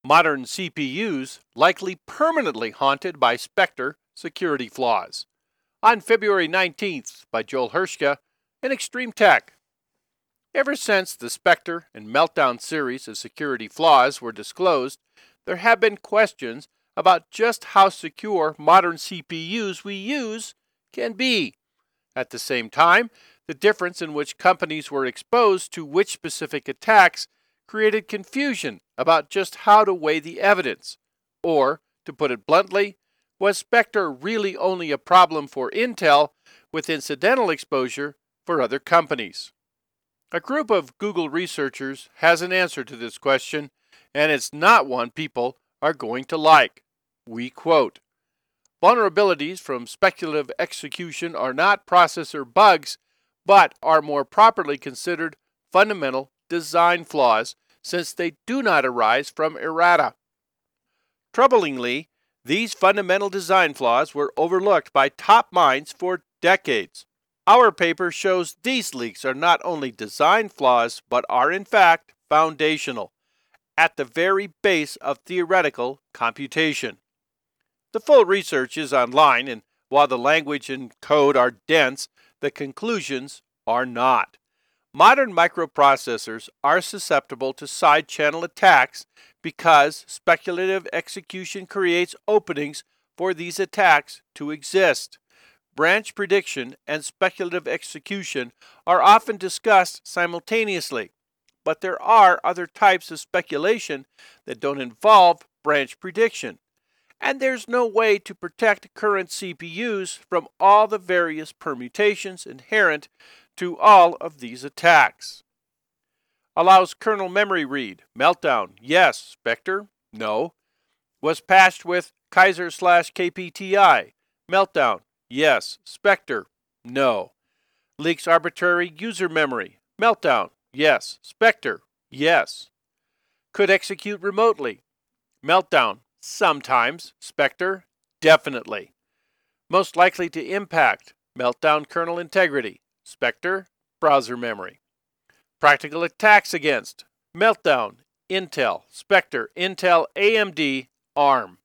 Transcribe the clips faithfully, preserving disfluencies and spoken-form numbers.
Modern C P Us likely permanently haunted by Spectre security flaws. On February nineteenth by Joel Hershka in Extreme Tech. Ever since the Spectre and Meltdown series of security flaws were disclosed, there have been questions about just how secure modern C P Us we use can be. At the same time, the difference in which companies were exposed to which specific attacks created confusion about just how to weigh the evidence. Or, to put it bluntly, was Spectre really only a problem for Intel with incidental exposure for other companies? A group of Google researchers has an answer to this question, and it's not one people are going to like. We quote, "Vulnerabilities from speculative execution are not processor bugs, but are more properly considered fundamental design flaws, since they do not arise from errata." Troublingly, these fundamental design flaws were overlooked by top minds for decades. Our paper shows these leaks are not only design flaws, but are in fact foundational, at the very base of theoretical computation. The full research is online, and while the language and code are dense, the conclusions are not. Modern microprocessors are susceptible to side-channel attacks because speculative execution creates openings for these attacks to exist. Branch prediction and speculative execution are often discussed simultaneously, but there are other types of speculation that don't involve branch prediction, and there's no way to protect current C P Us from all the various permutations inherent to all of these attacks. Allows kernel memory read. Meltdown, yes. Spectre, no. Was patched with Kaiser slash K P T I. Meltdown, yes. Spectre, no. Leaks arbitrary user memory. Meltdown, yes. Spectre, yes. Could execute remotely. Meltdown, sometimes. Spectre, definitely. Most likely to impact. Meltdown kernel integrity. Spectre, browser memory. Practical attacks against. Meltdown, Intel. Spectre, Intel, A M D, ARM.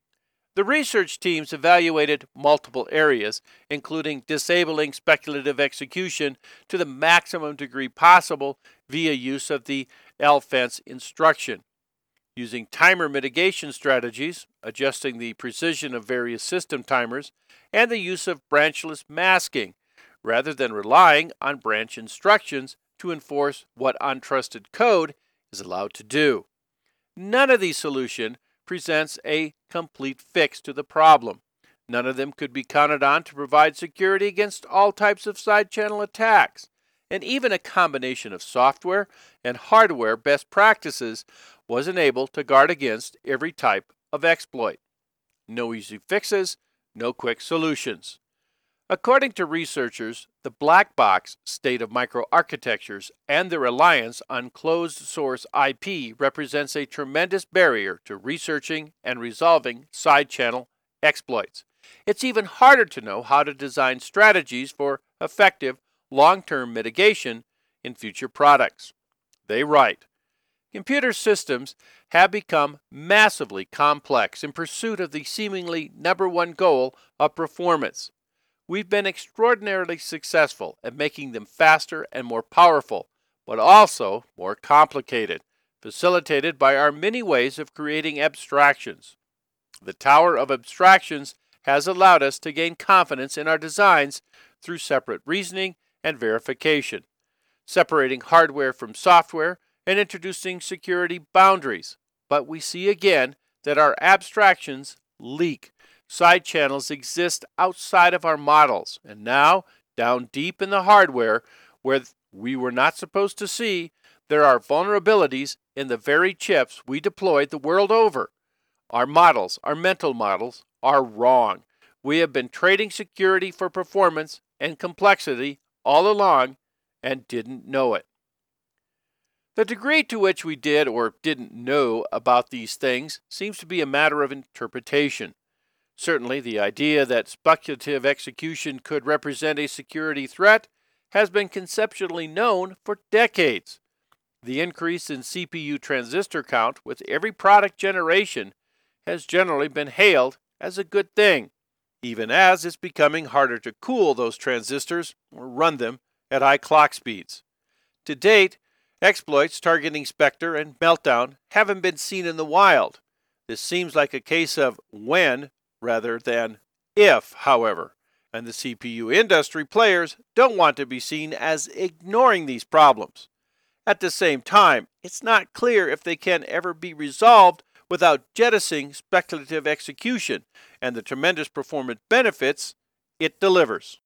The research teams evaluated multiple areas, including disabling speculative execution to the maximum degree possible via use of the L fence instruction, using timer mitigation strategies, adjusting the precision of various system timers, and the use of branchless masking, rather than relying on branch instructions to enforce what untrusted code is allowed to do. None of these solutions presents a complete fix to the problem. None of them could be counted on to provide security against all types of side-channel attacks, and even a combination of software and hardware best practices wasn't able to guard against every type of exploit. No easy fixes, no quick solutions. According to researchers, the black box state of microarchitectures and their reliance on closed-source I P represents a tremendous barrier to researching and resolving side-channel exploits. It's even harder to know how to design strategies for effective long-term mitigation in future products. They write, "Computer systems have become massively complex in pursuit of the seemingly number one goal of performance. We've been extraordinarily successful at making them faster and more powerful, but also more complicated, facilitated by our many ways of creating abstractions. The Tower of Abstractions has allowed us to gain confidence in our designs through separate reasoning and verification, separating hardware from software and introducing security boundaries. But we see again that our abstractions leak. Side channels exist outside of our models, and now, down deep in the hardware, where we were not supposed to see, there are vulnerabilities in the very chips we deployed the world over. Our models, our mental models, are wrong. We have been trading security for performance and complexity all along and didn't know it." The degree to which we did or didn't know about these things seems to be a matter of interpretation. Certainly, the idea that speculative execution could represent a security threat has been conceptually known for decades. The increase in C P U transistor count with every product generation has generally been hailed as a good thing, even as it's becoming harder to cool those transistors or run them at high clock speeds. To date, exploits targeting Spectre and Meltdown haven't been seen in the wild. This seems like a case of when rather than if, however, and the C P U industry players don't want to be seen as ignoring these problems. At the same time, it's not clear if they can ever be resolved without jettisoning speculative execution and the tremendous performance benefits it delivers.